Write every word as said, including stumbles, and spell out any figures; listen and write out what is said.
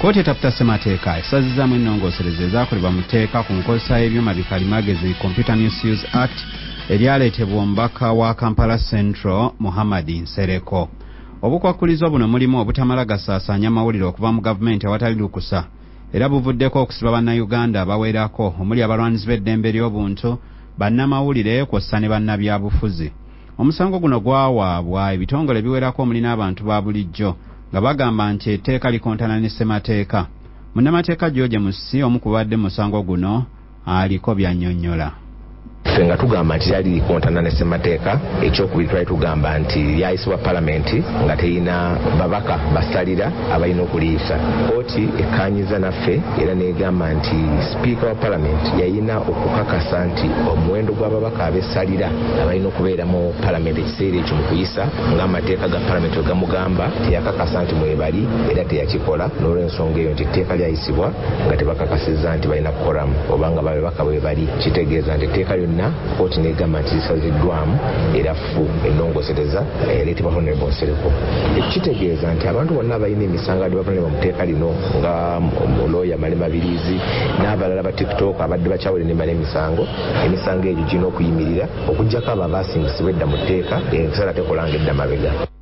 Kkooti etaputa ssemateeka esazizaamu ennongoosereza ezaakolebwa mu tteeka ku nkozesa y'ebyuma bikalimagezi Computer Misuse Act eryaleetebwa omubaka wa Kampala Central Muhammad Nsereko. Obukwakkulizo buno mulimu obutamala gasaasaanya amawulire okuva mu gavumenti awatali lukusa era buvuddeko okusiba bannayuganda abawerako omuli abalwanizi b'eddembe ly'obuntu bannamawulire kw'ossa ne bannabyabufuzi. Omusango guno gwawaabwa ebitongole biwerako omuli n'abantu ba bulijjo nga bagamba nti etteeka likontana ne ssemateeka. Munnamateeka George Musi omu ku badde musango guno aliko byannyonnyola. Fenga tugamba nti yali kontana ne ssemateeka ekyokubiri twali tugamba nti yayisibwa palamenti nga teyina babaka basalira abalina okuliisa. Kkooti ekkaanyiza naffe era negamba nti sipiika wa palamenti yayina okukakasa nti omuwendo gw'ababaka abesalira abalina okubeera mu palamenti ekiseera ekyo mu kuyisa ng'amateeka ga palamenti we gamugamba teyakakasa nti mwebali era teyakikola. N'olw'ensonga eyo nti etteeka lyayisibwa nga tebakakasizza nti balina kukoramu obanga babaka bwe bali. Kitegeeza nti etteeka lyonna kkooti negamba nti lisaziddwamu era ffu ennongoosereza ereetebwa Honorable Nsereko. Kitegeeza nti abantu bonna abalina emisango gye bavunanibwa mu tteeka lino nga looya Male Mabirizi n'abalala ba TikTok abadde bakyawule ne emisango emisango egyo girina okuyimirira okuggyako abo abaasingisibwa edda mu tteeka enkusala tekolanga edda mabega.